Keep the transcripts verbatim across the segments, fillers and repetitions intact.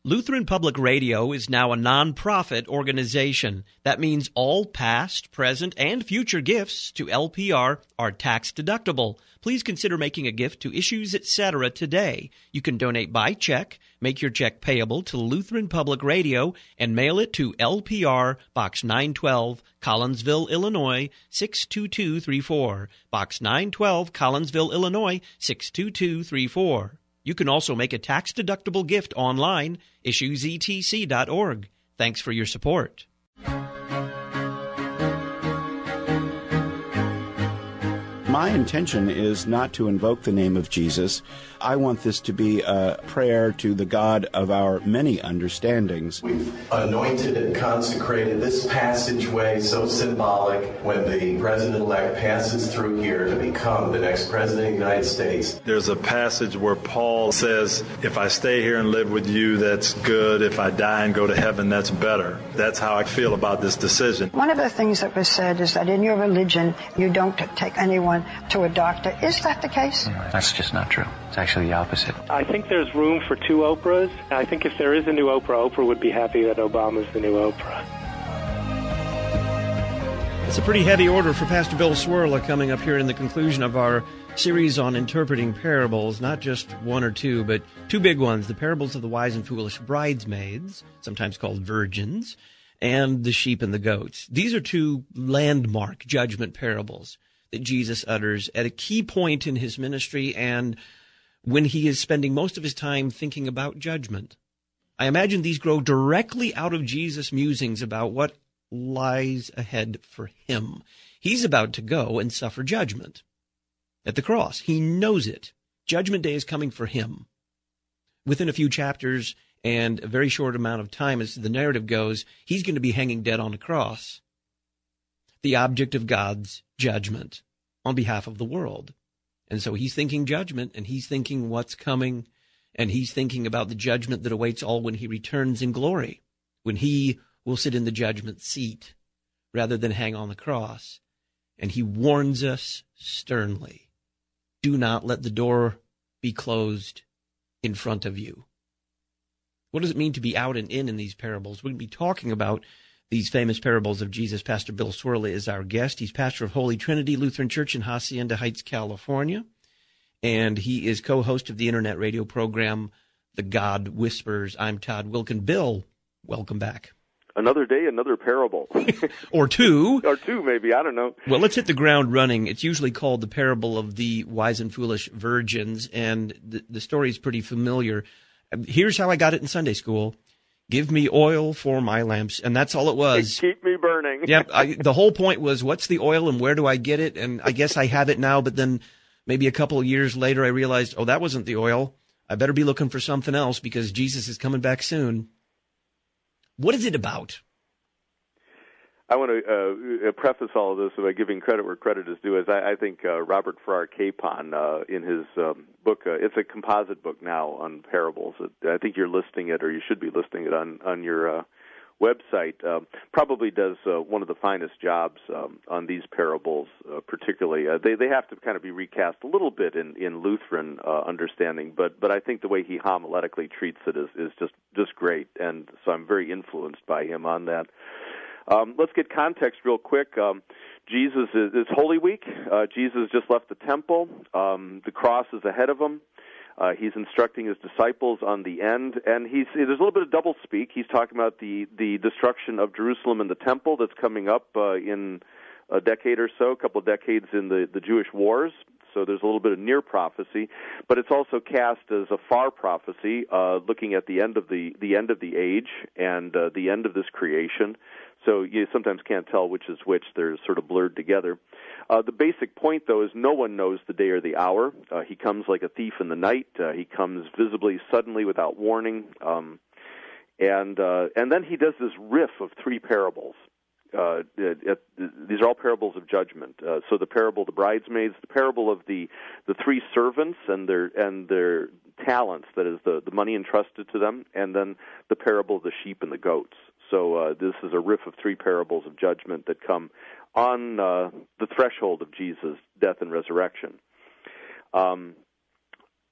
Lutheran Public Radio is now a nonprofit organization. That means all past, present, and future gifts to L P R are tax deductible. Please consider making a gift to Issues Etc. today. You can donate by check, make your check payable to Lutheran Public Radio, and mail it to L P R, Box nine twelve, Collinsville, Illinois, six two two three four. Box nine twelve, Collinsville, Illinois, six two two three four. You can also make a tax-deductible gift online, issues e t c dot org. Thanks for your support. My intention is not to invoke the name of Jesus. I want this to be a prayer to the God of our many understandings. We've anointed and consecrated this passageway, so symbolic, when the president-elect passes through here to become the next president of the United States. There's a passage where Paul says, if I stay here and live with you, that's good. If I die and go to heaven, that's better. That's how I feel about this decision. One of the things that was said is that in your religion, you don't take anyone to a doctor. Is that the case? No, that's just not true. It's actually the opposite. I think there's room for two Oprahs. I think if there is a new Oprah, Oprah would be happy that Obama's the new Oprah. It's a pretty heavy order for Pastor Bill Cwirla coming up here in the conclusion of our series on interpreting parables, not just one or two, but two big ones, the parables of the wise and foolish bridesmaids, sometimes called virgins, and the sheep and the goats. These are two landmark judgment parables that Jesus utters at a key point in his ministry and when he is spending most of his time thinking about judgment. I imagine these grow directly out of Jesus' musings about what lies ahead for him. He's about to go and suffer judgment at the cross. He knows it. Judgment day is coming for him. Within a few chapters and a very short amount of time, as the narrative goes, he's going to be hanging dead on a cross, the object of God's judgment on behalf of the world. And so he's thinking judgment, and he's thinking what's coming, and he's thinking about the judgment that awaits all when he returns in glory, when he will sit in the judgment seat rather than hang on the cross. And he warns us sternly, do not let the door be closed in front of you. What does it mean to be out and in in these parables? We're going to be talking about these famous parables of Jesus. Pastor Bill Cwirla is our guest. He's pastor of Holy Trinity Lutheran Church in Hacienda Heights, California. And he is co-host of the internet radio program, The God Whispers. I'm Todd Wilkin. Bill, welcome back. Another day, another parable. Or two. Or two, maybe. I don't know. Well, let's hit the ground running. It's usually called the parable of the wise and foolish virgins, and the, the story is pretty familiar. Here's how I got it in Sunday school. Give me oil for my lamps. And that's all it was. Keep me burning. Yep. I, the whole point was, what's the oil and where do I get it? And I guess I have it now, but then maybe a couple of years later I realized, oh, that wasn't the oil. I better be looking for something else because Jesus is coming back soon. What is it about? I want to uh, preface all of this by giving credit where credit is due. As I, I think uh, Robert Farrar Capon, uh, in his um, book, uh, it's a composite book now on parables. I think you're listing it, or you should be listing it on on your uh, website. Uh, probably does uh, one of the finest jobs um, on these parables, uh, particularly. Uh, they they have to kind of be recast a little bit in in Lutheran uh, understanding, but but I think the way he homiletically treats it is is just just great, and so I'm very influenced by him on that. Um, let's get context real quick. Um, Jesus is, is Holy Week. Uh, Jesus just left the temple. Um, the cross is ahead of him. Uh, he's instructing his disciples on the end, and he's there's a little bit of double speak. He's talking about the, the destruction of Jerusalem and the temple that's coming up uh, in a decade or so, a couple of decades in the, the Jewish wars. So there's a little bit of near prophecy, but it's also cast as a far prophecy, uh, looking at the end of the, the end of the age and uh, the end of this creation. So you sometimes can't tell which is which. They're sort of blurred together. Uh, the basic point, though, is no one knows the day or the hour. Uh, he comes like a thief in the night. Uh, he comes visibly, suddenly, without warning. Um, and uh, and then he does this riff of three parables. Uh, it, it, these are all parables of judgment. Uh, so the parable of the bridesmaids, the parable of the, the three servants and their and their talents, that is the, the money entrusted to them, and then the parable of the sheep and the goats. So uh, this is a riff of three parables of judgment that come on uh, the threshold of Jesus' death and resurrection. Um,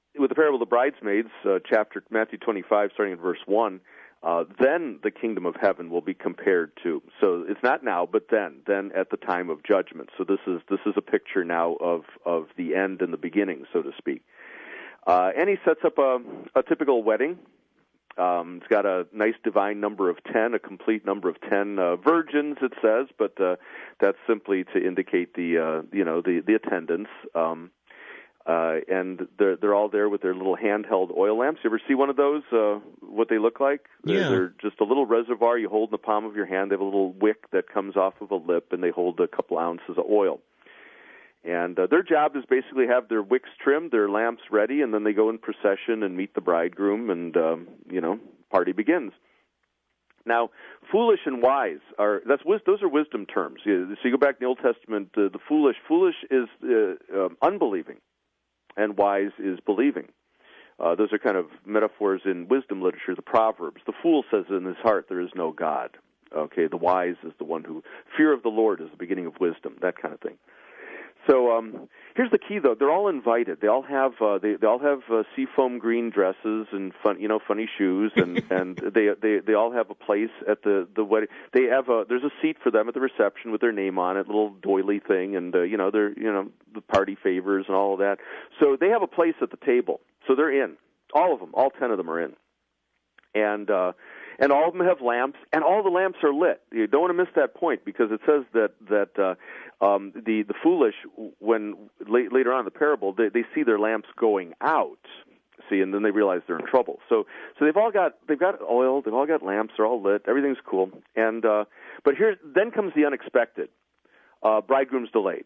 with the parable of the bridesmaids, uh, chapter Matthew twenty-five, starting at verse one, uh, then the kingdom of heaven will be compared to. So it's not now, but then, then at the time of judgment. So this is this is a picture now of of the end and the beginning, so to speak. Uh, and he sets up a, a typical wedding. Um, it's got a nice divine number of ten, a complete number of ten uh, virgins, it says, but uh, that's simply to indicate the uh, you know the the attendance. Um, uh, and they're they're all there with their little handheld oil lamps. You ever see one of those? Uh, what they look like? Yeah. They're, they're just a little reservoir you hold in the palm of your hand. They have a little wick that comes off of a lip, and they hold a couple ounces of oil. And uh, their job is basically have their wicks trimmed, their lamps ready, and then they go in procession and meet the bridegroom, and um, you know, party begins. Now, foolish and wise are that's those are wisdom terms. So you go back in the Old Testament, uh, the foolish foolish is uh, um, unbelieving, and wise is believing. Uh, those are kind of metaphors in wisdom literature. The Proverbs. The fool says in his heart there is no God. Okay, the wise is the one who fear of the Lord is the beginning of wisdom. That kind of thing. So um, here's the key, though. They're all invited. They all have uh, they they all have uh, seafoam green dresses and fun, you know, funny shoes, and, and they they they all have a place at the the wedding. They have a there's a seat for them at the reception with their name on it, little doily thing, and uh, you know they're you know the party favors and all of that. So they have a place at the table. So they're in. All of them, all ten of them are in, and. Uh, And all of them have lamps, and all the lamps are lit. You don't want to miss that point, because it says that that uh, um, the the foolish, when late, later on in the parable, they, they see their lamps going out. See, and then they realize they're in trouble. So so they've all got they've got oil, they've all got lamps, they're all lit, everything's cool. And uh, but here then comes the unexpected. Uh, bridegroom's delayed.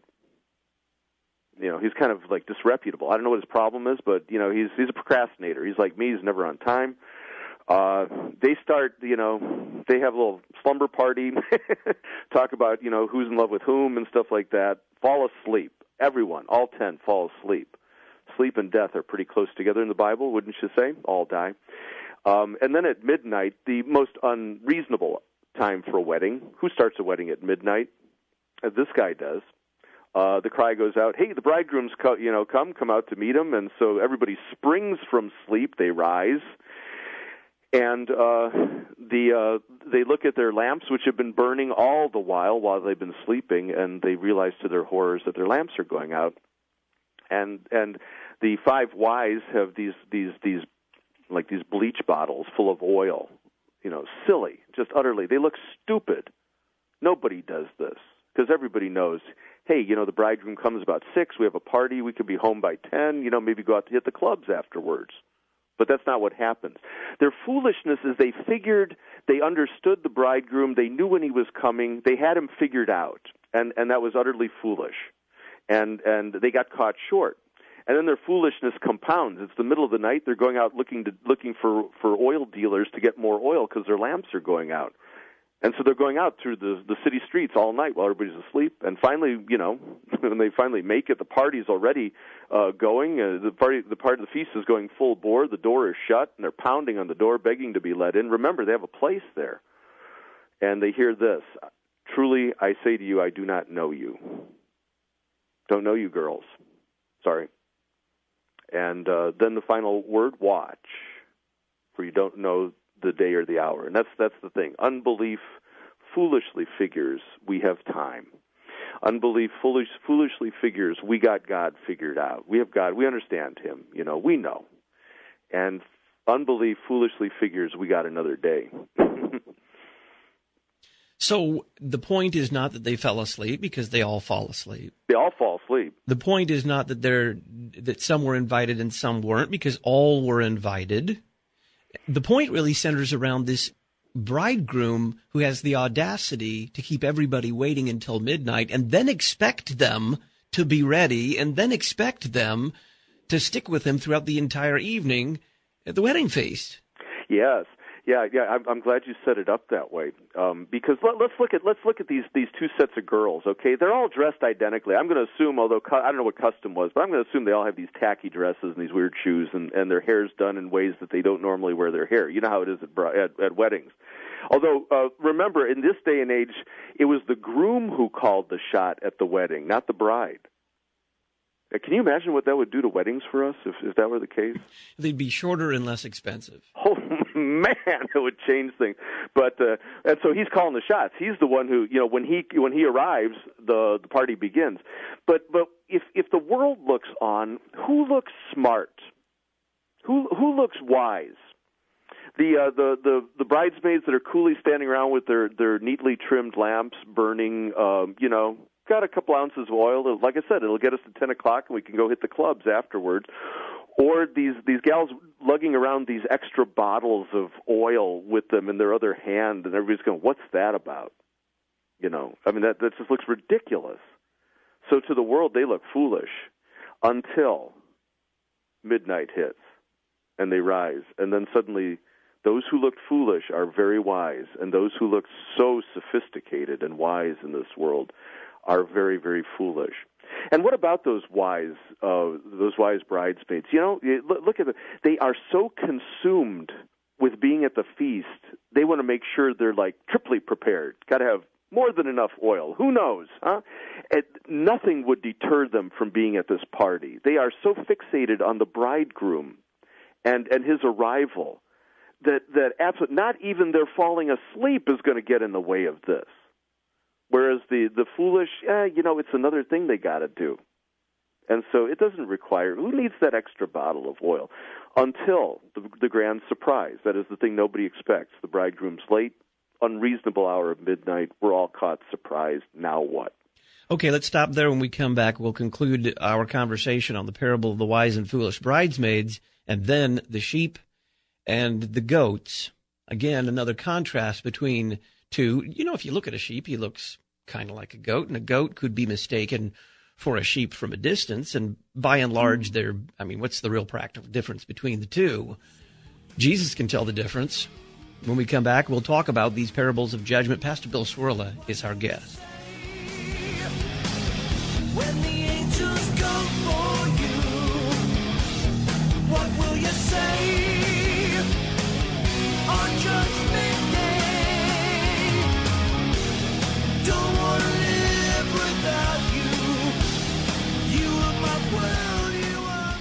You know, he's kind of like disreputable. I don't know what his problem is, but you know, he's he's a procrastinator. He's like me. He's never on time. Uh, they start, you know, they have a little slumber party, talk about, you know, who's in love with whom and stuff like that, fall asleep. Everyone, all ten, fall asleep. Sleep and death are pretty close together in the Bible, wouldn't you say? All die. Um, and then at midnight, the most unreasonable time for a wedding. Who starts a wedding at midnight? Uh, this guy does. Uh, the cry goes out, hey, the bridegroom's, co- you know, come, come out to meet him. And so everybody springs from sleep. They rise. And uh, the uh, they look at their lamps, which have been burning all the while while they've been sleeping, and they realize to their horrors that their lamps are going out. And and the five wise have these these these like these bleach bottles full of oil. You know, silly, just utterly. They look stupid. Nobody does this, because everybody knows, hey, you know, the bridegroom comes about six. We have a party. We could be home by ten. You know, maybe go out to hit the clubs afterwards. But that's not what happens. Their foolishness is they figured, they understood the bridegroom, they knew when he was coming, they had him figured out, and, and that was utterly foolish. And and they got caught short. And then their foolishness compounds. It's the middle of the night, they're going out looking to looking for, for oil dealers to get more oil because their lamps are going out. And so they're going out through the the city streets all night while everybody's asleep. And finally, you know, when they finally make it, the party's already uh, going. Uh, the party, the part of the feast is going full bore. The door is shut, and they're pounding on the door, begging to be let in. Remember, they have a place there. And they hear this: truly, I say to you, I do not know you. Don't know you, girls. Sorry. And uh, then the final word: watch, for you don't know the day or the hour. And that's that's the thing. Unbelief foolishly figures we have time. Unbelief foolish, foolishly figures we got God figured out. We have God. We understand him. You know, we know. And unbelief foolishly figures we got another day. So the point is not that they fell asleep, because they all fall asleep. They all fall asleep. The point is not that they're that some were invited and some weren't, because all were invited. The point really centers around this bridegroom who has the audacity to keep everybody waiting until midnight and then expect them to be ready and then expect them to stick with him throughout the entire evening at the wedding feast. Yes. Yeah, yeah, I'm, I'm glad you set it up that way, um, because let, let's look at let's look at these these two sets of girls. Okay, they're all dressed identically. I'm going to assume, although cu- I don't know what custom was, but I'm going to assume they all have these tacky dresses and these weird shoes, and, and their hair's done in ways that they don't normally wear their hair. You know how it is at at, at weddings. Although uh, remember, in this day and age, it was the groom who called the shot at the wedding, not the bride. Uh, Can you imagine what that would do to weddings for us if, if that were the case? They'd be shorter and less expensive. Oh, man, it would change things. But uh, and so he's calling the shots. He's the one who, you know, when he when he arrives, the the party begins. But but if if the world looks on, who looks smart? Who who looks wise? The uh, the the the bridesmaids that are coolly standing around with their their neatly trimmed lamps burning, um, you know, got a couple ounces of oil. Like I said, it'll get us to ten o'clock, and we can go hit the clubs afterwards. Or these these gals lugging around these extra bottles of oil with them in their other hand, and everybody's going, "What's that about?" You know, I mean, that that just looks ridiculous. So to the world, they look foolish until midnight hits, and they rise, and then suddenly those who looked foolish are very wise, and those who look so sophisticated and wise in this world are very, very foolish. And what about those wise, uh, those wise bridesmaids? You know, look at them. They are so consumed with being at the feast, they want to make sure they're like triply prepared. Got to have more than enough oil. Who knows? Huh? It, nothing would deter them from being at this party. They are so fixated on the bridegroom and and his arrival that that absolutely not even their falling asleep is going to get in the way of this. Whereas the, the foolish, eh, you know, it's another thing they got to do. And so it doesn't require, who needs that extra bottle of oil? Until the, the grand surprise. That is the thing nobody expects. The bridegroom's late, unreasonable hour of midnight. We're all caught surprised. Now what? Okay, let's stop there. When we come back, we'll conclude our conversation on the parable of the wise and foolish bridesmaids, and then the sheep and the goats. Again, another contrast between two. You know, if you look at a sheep, he looks kind of like a goat, and a goat could be mistaken for a sheep from a distance. And by and large, they're, I mean, what's the real practical difference between the two? Jesus can tell the difference. When we come back, we'll talk about these parables of judgment. Pastor Bill Cwirla is our guest. When the angels come for you, what will you say on Judgment Day? Don't want to live without you. You are my world, you are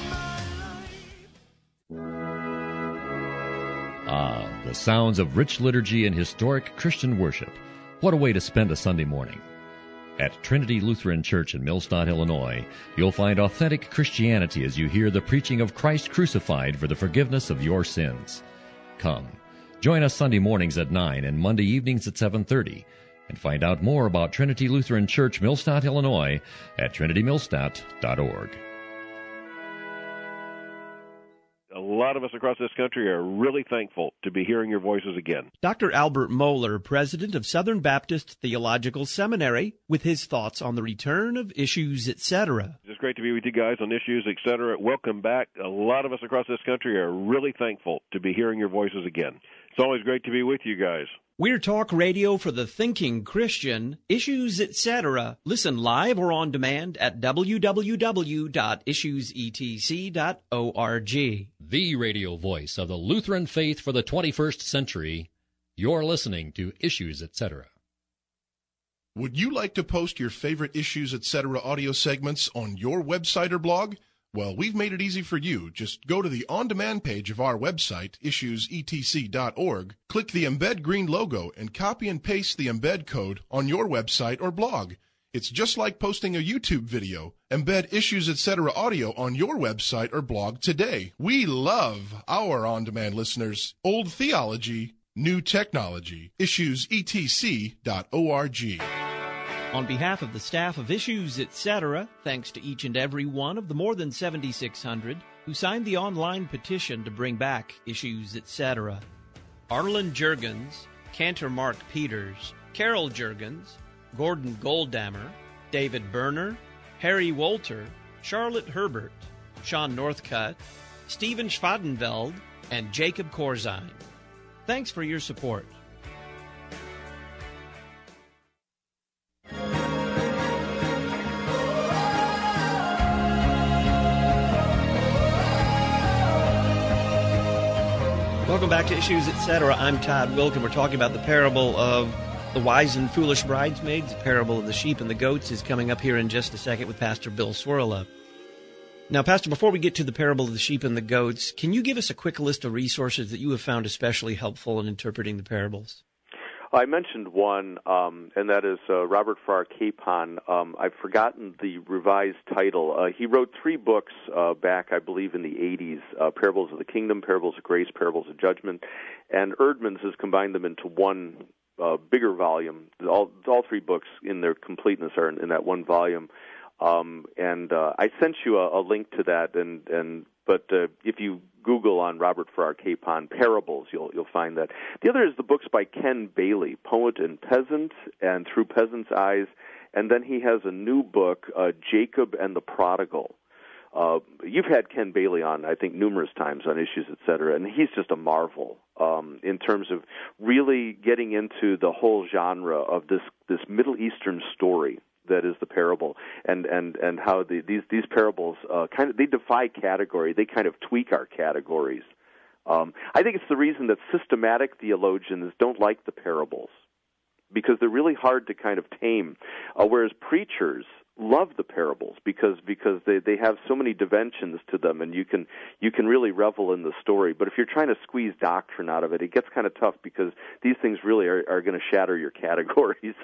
my life. Ah, the sounds of rich liturgy and historic Christian worship. What a way to spend a Sunday morning. At Trinity Lutheran Church in Millstadt, Illinois, you'll find authentic Christianity as you hear the preaching of Christ crucified for the forgiveness of your sins. Come, join us Sunday mornings at nine and Monday evenings at seven thirty, and find out more about Trinity Lutheran Church, Millstadt, Illinois, at trinity millstadt dot org. A lot of us across this country are really thankful to be hearing your voices again. Doctor Albert Mohler, president of Southern Baptist Theological Seminary, with his thoughts on the return of Issues, et cetera. It's great to be with you guys on Issues, et cetera. Welcome back. A lot of us across this country are really thankful to be hearing your voices again. It's always great to be with you guys. We're talk radio for the thinking Christian. Issues, et cetera. Listen live or on demand at w w w dot issues e t c dot org. The radio voice of the Lutheran faith for the twenty-first century. You're listening to Issues, et cetera. Would you like to post your favorite Issues, et cetera audio segments on your website or blog? Well, we've made it easy for you. Just go to the on-demand page of our website, issues e t c dot org, click the Embed Green logo, and copy and paste the embed code on your website or blog. It's just like posting a YouTube video. Embed Issues, et cetera audio on your website or blog today. We love our on-demand listeners. Old theology, new technology. issues e t c dot org. On behalf of the staff of Issues, et cetera, thanks to each and every one of the more than seventy-six hundred who signed the online petition to bring back Issues, et cetera. Arlen Juergens, Cantor Mark Peters, Carol Juergens, Gordon Goldammer, David Berner, Harry Wolter, Charlotte Herbert, Sean Northcutt, Stephen Schwadenveld, and Jacob Corzine. Thanks for your support. Welcome back to Issues, et cetera. I'm Todd Wilken. We're talking about the parable of the wise and foolish bridesmaids. The parable of the sheep and the goats is coming up here in just a second with Pastor Bill Cwirla. Now, Pastor, before we get to the parable of the sheep and the goats, can you give us a quick list of resources that you have found especially helpful in interpreting the parables? I mentioned one, um, and that is uh, Robert Farrar Capon. Um, I've forgotten the revised title. Uh, he wrote three books uh, back, I believe, in the eighties, uh, Parables of the Kingdom, Parables of Grace, Parables of Judgment, and Eerdmans has combined them into one uh, bigger volume. All, all three books in their completeness are in, in that one volume. Um, and uh, I sent you a, a link to that, and, and but uh, if you Google on Robert Farrar Capon parables, you'll you'll find that. The other is the books by Ken Bailey, Poet and Peasant, and Through Peasant's Eyes, and then he has a new book, uh, Jacob and the Prodigal. Uh, you've had Ken Bailey on, I think, numerous times on Issues, et cetera, and he's just a marvel um, in terms of really getting into the whole genre of this this Middle Eastern story that is the parable, and and and how the, these these parables uh, kind of they defy category. They kind of tweak our categories. Um, I think it's the reason that systematic theologians don't like the parables, because they're really hard to kind of tame. Uh, whereas preachers love the parables because because they, they have so many dimensions to them, and you can you can really revel in the story. But if you're trying to squeeze doctrine out of it, it gets kind of tough because these things really are, are going to shatter your categories.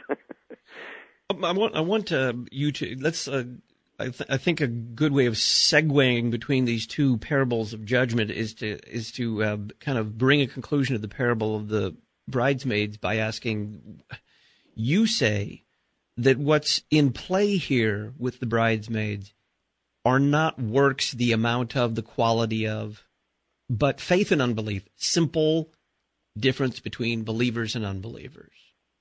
I want I want uh, you to let's. Uh, I, th- I think a good way of segueing between these two parables of judgment is to is to uh, kind of bring a conclusion to the parable of the bridesmaids by asking. You say that what's in play here with the bridesmaids are not works, the amount of, the quality of, but faith and unbelief. Simple difference between believers and unbelievers.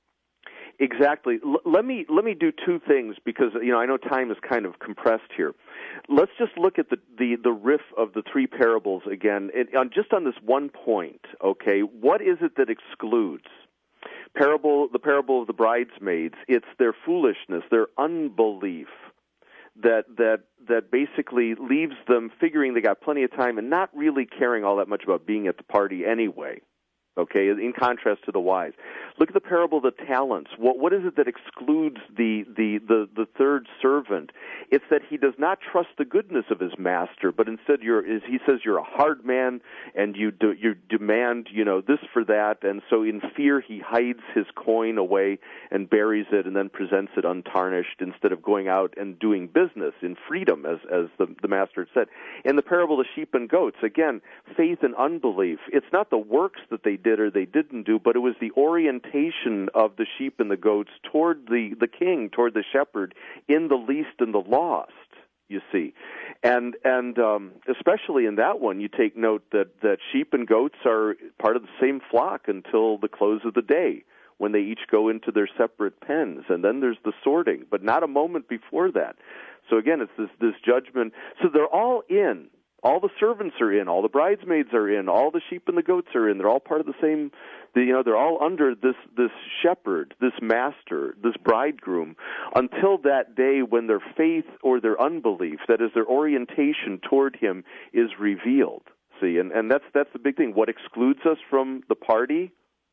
Exactly. L- let me let me do two things because you know I know time is kind of compressed here. Let's just look at the the, the riff of the three parables again, it, on just on this one point. Okay, what is it that excludes? Parable, the parable of the bridesmaids. It's their foolishness, their unbelief, that that that basically leaves them figuring they got plenty of time and not really caring all that much about being at the party anyway. Okay, in contrast to the wise. Look at the parable of the talents. What what is it that excludes the, the, the, the third servant? It's that he does not trust the goodness of his master, but instead you're is he says you're a hard man and you do, you demand, you know, this for that, and so in fear he hides his coin away and buries it and then presents it untarnished instead of going out and doing business in freedom, as as the, the master had said. In the parable of the sheep and goats, again, faith and unbelief. It's not the works that they did or they didn't do, but it was the orientation of the sheep and the goats toward the, the king, toward the shepherd, in the least and the lost, you see. And and um, especially in that one, you take note that, that sheep and goats are part of the same flock until the close of the day, when they each go into their separate pens, and then there's the sorting, but not a moment before that. So again, it's this, this judgment. So they're all in. All the servants are in, all the bridesmaids are in, all the sheep and the goats are in. They're all part of the same, the, you know, they're all under this, this shepherd, this master, this bridegroom, until that day when their faith or their unbelief, that is their orientation toward him, is revealed. See, and, and that's, that's the big thing. What excludes us from the party,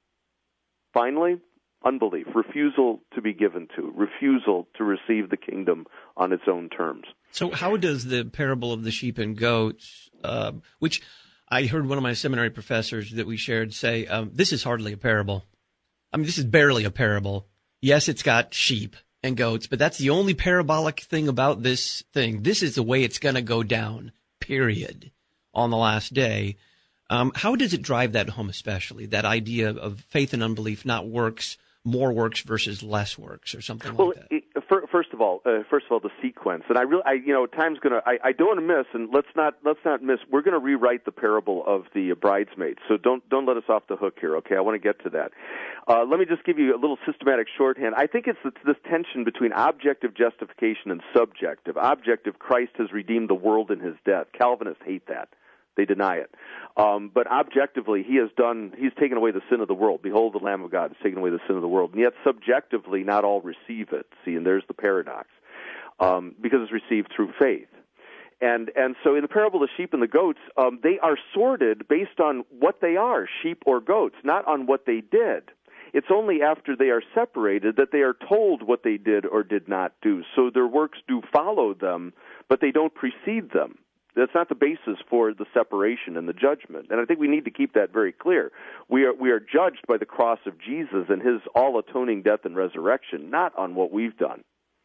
finally? Unbelief, refusal to be given to, refusal to receive the kingdom on its own terms. So how does the parable of the sheep and goats, uh, which I heard one of my seminary professors that we shared say, um, this is hardly a parable. I mean, this is barely a parable. Yes, it's got sheep and goats, but that's the only parabolic thing about this thing. This is the way it's going to go down, period, on the last day. Um, how does it drive that home, especially, that idea of faith and unbelief, not works, more works versus less works, or something well, like that? It, first of all, uh, first of all, the sequence, and I really, I, you know, time's gonna. I, I don't want to miss, and let's not, let's not miss. We're going to rewrite the parable of the bridesmaids, so don't, don't let us off the hook here. Okay, I want to get to that. Uh, let me just give you a little systematic shorthand. I think it's this, this tension between objective justification and subjective. Objective, Christ has redeemed the world in his death. Calvinists hate that. They deny it. Um, but objectively, he has done, he's taken away the sin of the world. Behold, the Lamb of God has taken away the sin of the world. And yet, subjectively, not all receive it. See, and there's the paradox. Um, because it's received through faith. And and so in the parable of the sheep and the goats, um, they are sorted based on what they are, sheep or goats, not on what they did. It's only after they are separated that they are told what they did or did not do. So their works do follow them, but they don't precede them. That's not the basis for the separation and the judgment. And I think we need to keep that very clear. We are we are judged by the cross of Jesus and his all-atoning death and resurrection, not on what we've done.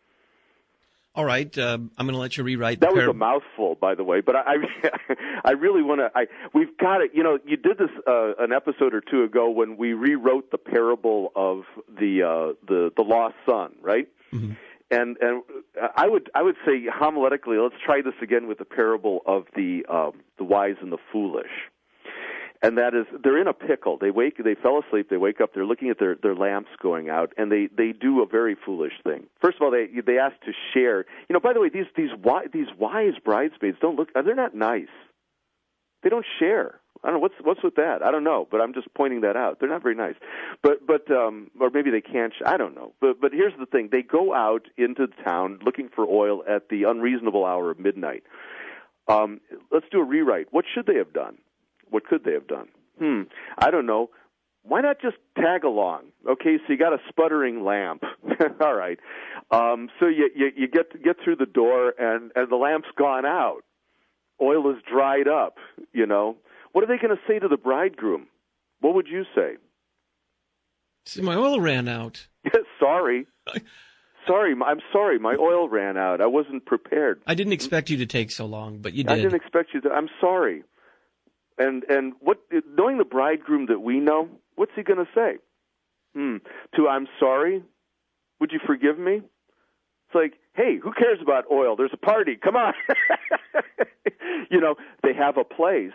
All right, uh, I'm going to let you rewrite. That the was par- a mouthful, by the way. But I, I, I really want to. I we've got it. You know, you did this uh, an episode or two ago when we rewrote the parable of the uh, the the lost son, right? Mm-hmm. And and I would I would say homiletically, let's try this again with the parable of the um, the wise and the foolish. And that is, they're in a pickle. They wake, they fell asleep. They wake up. They're looking at their, their lamps going out, and they, they do a very foolish thing. First of all, they they ask to share. You know, by the way, these these wise, these wise bridesmaids don't look. They're not nice. They don't share. I don't know what's what's with that. I don't know, but I'm just pointing that out. They're not very nice. But but um, or maybe they can't. Sh- I don't know. But but here's the thing: they go out into the town looking for oil at the unreasonable hour of midnight. Um, let's do a rewrite. What should they have done? What could they have done? Hmm, I don't know. Why not just tag along? Okay, so you got a sputtering lamp. All right. Um, so you, you you get get through the door, and, and the lamp's gone out. Oil is dried up, you know. What are they going to say to the bridegroom? What would you say? See, my oil ran out. Sorry. Sorry, I'm sorry. My oil ran out. I wasn't prepared. I didn't expect you to take so long, but you did. I didn't expect you to. I'm sorry. And and what knowing the bridegroom that we know, what's he going to say? Hmm. To I'm sorry? Would you forgive me? It's like, hey, who cares about oil? There's a party. Come on. You know, they have a place,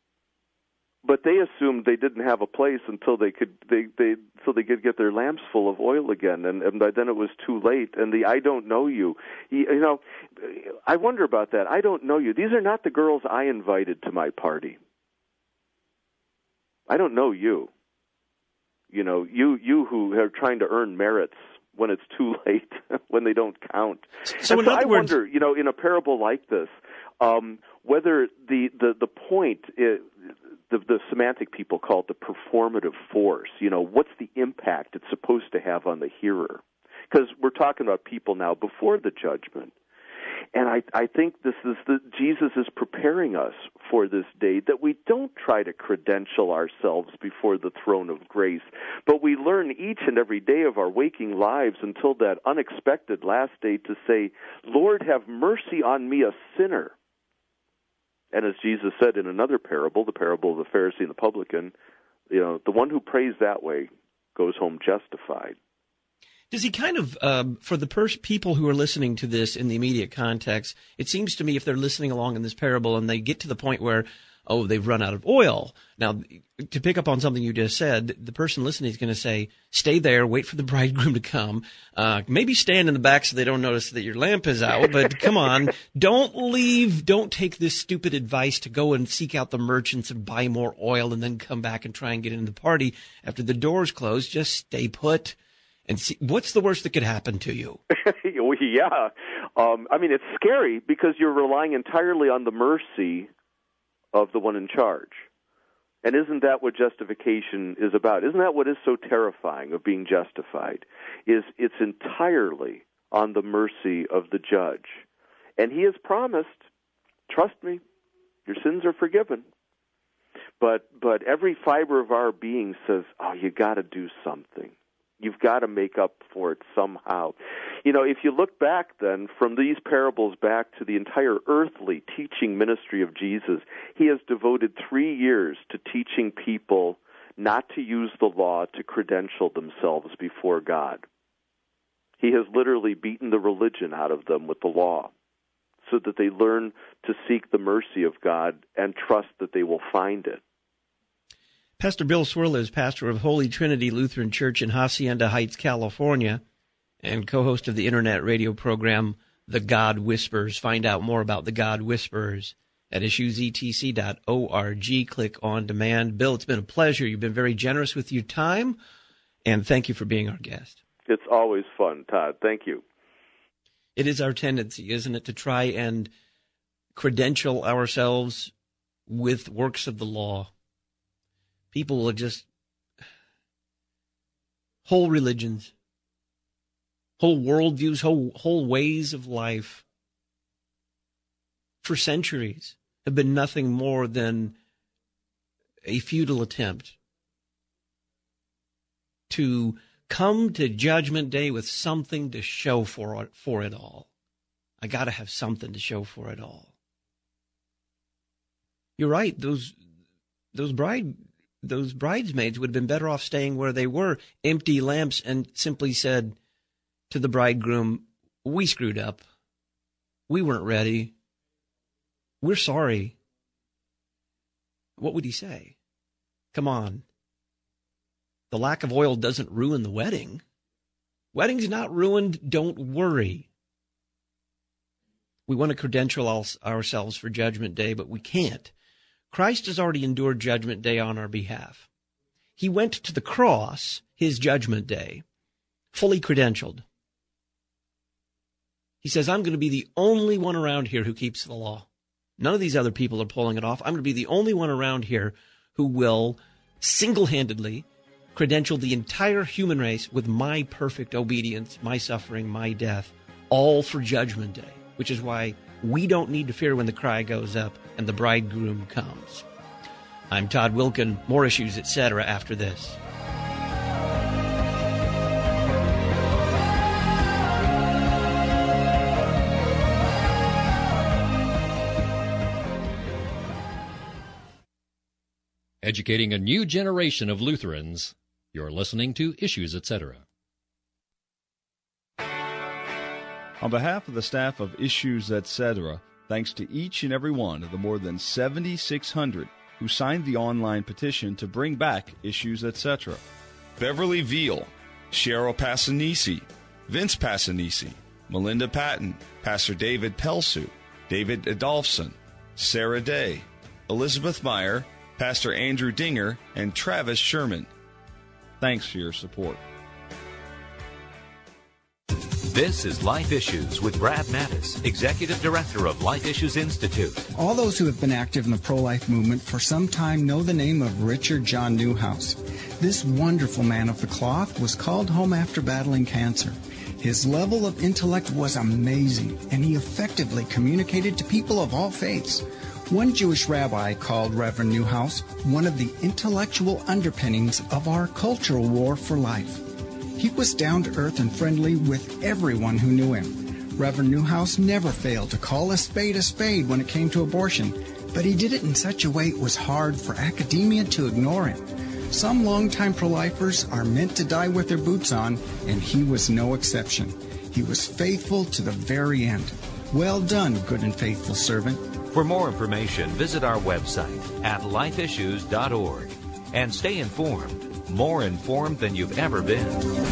but they assumed they didn't have a place until they could they they so they could get their lamps full of oil again, and, and by then it was too late. And the I don't know you, you, you know, I wonder about that. I don't know you. These are not the girls I invited to my party. I don't know you. You know, you you who are trying to earn merits when it's too late, when they don't count. So, in so other I words, wonder, you know, in a parable like this, um, whether the, the, the point, is, the, the semantic people call it the performative force, you know, what's the impact it's supposed to have on the hearer? Because we're talking about people now before the judgment. And I, I think this is the, Jesus is preparing us for this day, that we don't try to credential ourselves before the throne of grace, but we learn each and every day of our waking lives until that unexpected last day to say, Lord, have mercy on me, a sinner. And as Jesus said in another parable, the parable of the Pharisee and the publican, you know, the one who prays that way goes home justified. Does he kind of, um, for the pers- people who are listening to this in the immediate context, it seems to me if they're listening along in this parable and they get to the point where, oh, they've run out of oil. Now, to pick up on something you just said, the person listening is going to say, stay there, wait for the bridegroom to come. Uh, maybe stand in the back so they don't notice that your lamp is out, but come on, don't leave, don't take this stupid advice to go and seek out the merchants and buy more oil and then come back and try and get into the party after the doors close. Just stay put. And see, what's the worst that could happen to you? Yeah. Um, I mean, it's scary because you're relying entirely on the mercy of the one in charge. And isn't that what justification is about? Isn't that what is so terrifying of being justified? Is it's entirely on the mercy of the judge. And he has promised, trust me, your sins are forgiven. But but every fiber of our being says, oh, you got to do something. You've got to make up for it somehow. You know, if you look back then from these parables back to the entire earthly teaching ministry of Jesus, he has devoted three years to teaching people not to use the law to credential themselves before God. He has literally beaten the religion out of them with the law so that they learn to seek the mercy of God and trust that they will find it. Pastor Bill Cwirla is pastor of Holy Trinity Lutheran Church in Hacienda Heights, California, and co-host of the internet radio program The God Whispers. Find out more about The God Whispers at issues e t c dot org. Click on demand. Bill, it's been a pleasure. You've been very generous with your time, and thank you for being our guest. It's always fun, Todd. Thank you. It is our tendency, isn't it, to try and credential ourselves with works of the law. People will just, whole religions, whole worldviews, whole, whole ways of life for centuries have been nothing more than a futile attempt to come to Judgment Day with something to show for it, for it all. I got to have something to show for it all. You're right. Those those bride those bridesmaids would have been better off staying where they were, empty lamps, and simply said to the bridegroom, "We screwed up. We weren't ready. We're sorry." What would he say? Come on. The lack of oil doesn't ruin the wedding. Wedding's not ruined. Don't worry. We want to credential ourselves for Judgment Day, but we can't. Christ has already endured Judgment Day on our behalf. He went to the cross, his Judgment Day, fully credentialed. He says, I'm going to be the only one around here who keeps the law. None of these other people are pulling it off. I'm going to be the only one around here who will single-handedly credential the entire human race with my perfect obedience, my suffering, my death, all for Judgment Day, which is why we don't need to fear when the cry goes up and the bridegroom comes. I'm Todd Wilkin. More Issues, et cetera after this. Educating a new generation of Lutherans, you're listening to Issues, et cetera. On behalf of the staff of Issues, et cetera, thanks to each and every one of the more than seventy-six hundred who signed the online petition to bring back Issues, et cetera. Beverly Veal, Cheryl Passanisi, Vince Passanisi, Melinda Patton, Pastor David Pelsu, David Adolphson, Sarah Day, Elizabeth Meyer, Pastor Andrew Dinger, and Travis Sherman. Thanks for your support. This is Life Issues with Brad Mattis, Executive Director of Life Issues Institute. All those who have been active in the pro-life movement for some time know the name of Richard John Newhouse. This wonderful man of the cloth was called home after battling cancer. His level of intellect was amazing, and he effectively communicated to people of all faiths. One Jewish rabbi called Reverend Newhouse one of the intellectual underpinnings of our cultural war for life. He was down to earth and friendly with everyone who knew him. Reverend Newhouse never failed to call a spade a spade when it came to abortion, but he did it in such a way it was hard for academia to ignore him. Some longtime pro-lifers are meant to die with their boots on, and he was no exception. He was faithful to the very end. Well done, good and faithful servant. For more information, visit our website at life issues dot org and stay informed, more informed than you've ever been.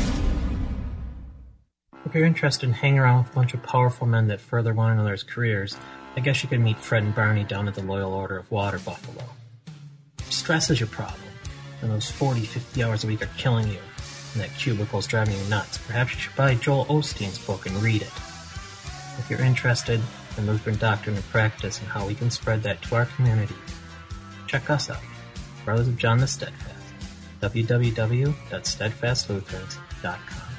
If you're interested in hanging around with a bunch of powerful men that further one another's careers, I guess you could meet Fred and Barney down at the Loyal Order of Water Buffalo. Stress is your problem, and those forty, fifty hours a week are killing you, and that cubicle's driving you nuts. Perhaps you should buy Joel Osteen's book and read it. If you're interested in Lutheran doctrine and practice and how we can spread that to our community, check us out, Brothers of John the Steadfast, w w w dot steadfast lutherans dot com.